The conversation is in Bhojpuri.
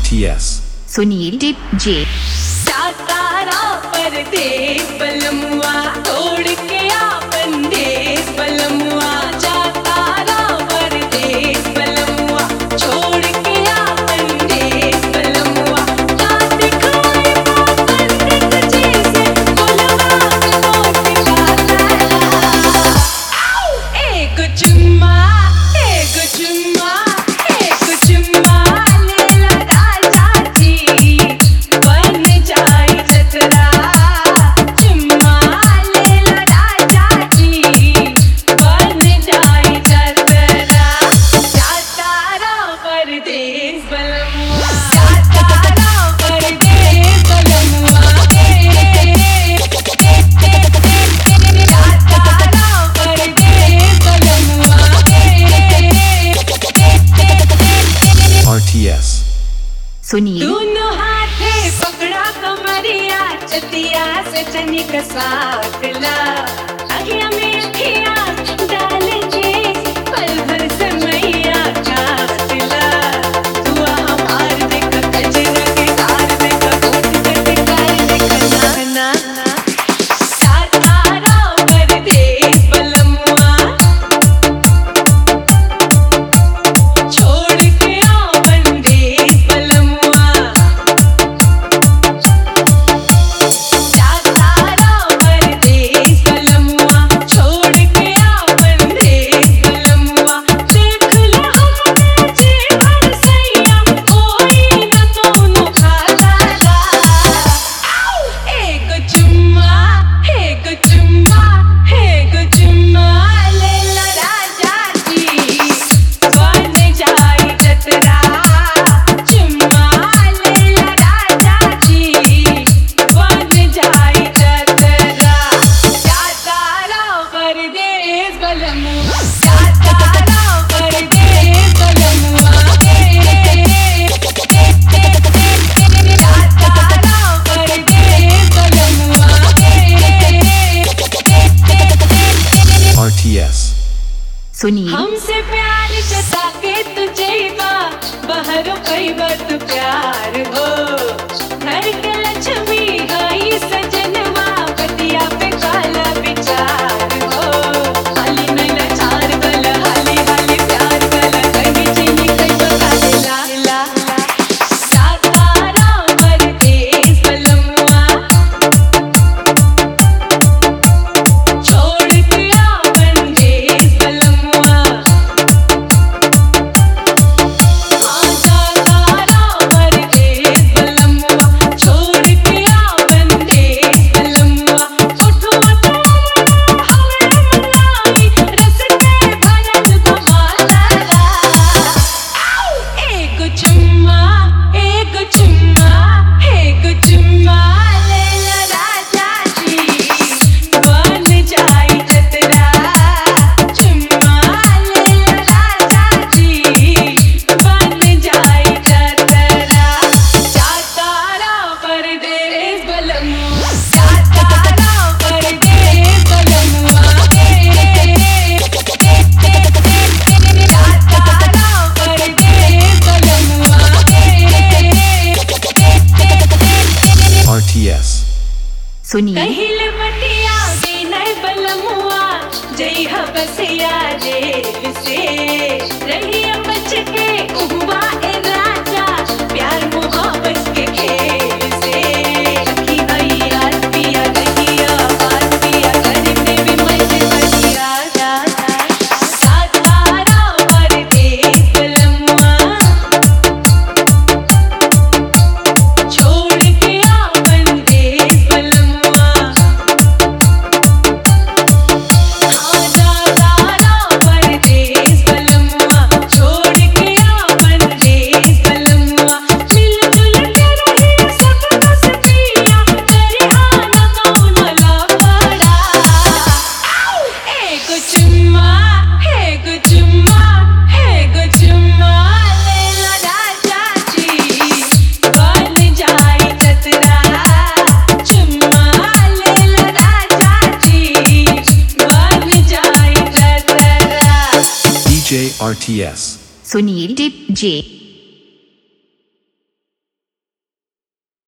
RTS सुनील टिप जे सातारा परदेस बलमुआ तोड़ के आपन देश बलमुआ सातारा परदेस बलमुआ छोड़ के आपन देश बलमुआ रात खाए पंडित जी से बोलवा नोट डाला एक चुम्मा एक चुम्मा एक चुम्मा लेला राजा जी बन जाई जतरा चुम्मा लेला राजा जी बन जाई जतरा सातारा परदेस बलमुआ सातारा परदेस बलमुआ सातारा परदेस बलमुआ RTS सुनील दोनों हाथे पकड़ा कमरिया चतिया से चनिक साकला अखियां में अखियां डाल के पल भर से मैया काटला दुआ हमार देख कजरा के कार देख कोट के कार देख ना सातारा परदेस बलमुआ छोड़ के आपन देश बलमुआ सातारा परदेस बलमुआ छोड़ के आपन देश बलमुआ देख ला हमने जीवन सैया कोई न कोनो खाता एक चुम्मा एक चुम्मा एक चुम्मा लेला राजा जी बन जाई जतरा चुम्मा लेला राजा जी बन जाई जतरा सातारा परदेस बलमुआ सातारा परदेस बलमुआ सातारा परदेस बलमुआ RTS सुनील हमसे प्यार जता के तुझे बाहर कई बात प्यार हो घर के लक्ष्मी गई सजनवा पतिया पे काला विचार हो हाली नैना चार गल हाली हाली प्यार गल कहीं चीनी कहीं बता ला सातारा परदेस बलमुआ छोड़ के आपन देश बलमुआ सातारा परदेस बलमुआ छोड़ के आपन देश बलमुआ उठो उठो हमें मनाई रस के भरत भमाला एक चुम्मा एक चुम्मा एक चुम्मा लेला राजा जी बन जाई जतरा चुम्मा लेला राजा जी बन जाई जतरा सातारा परदेस बलमुआ सातारा परदेस बलमुआ सातारा परदेस बलमुआ RTS सुनील कहिल बटिया विनय बलमुआ जय बसिया जेल से रहिया बच के उहुआ ए राजा प्यार मोहब्बत के खेल से अखी आई रात पिया रहिया बात पिया करने भी मजे बढ़िया सातारा परदेस बलमुआ छोड़ के आपन देश बलमुआ सातारा परदेस बलमुआ छोड़ के आपन देश बलमुआ मिलजुल के रहे सब बस पिया करिहाना कौनो लापरा एक चुम्मा एक चुम्मा एक चुम्मा लेला राजा जी बन जाई जतरा चुम्मा लेला राजा जी बन जाई जतरा DJ RTS सुनील टिप जे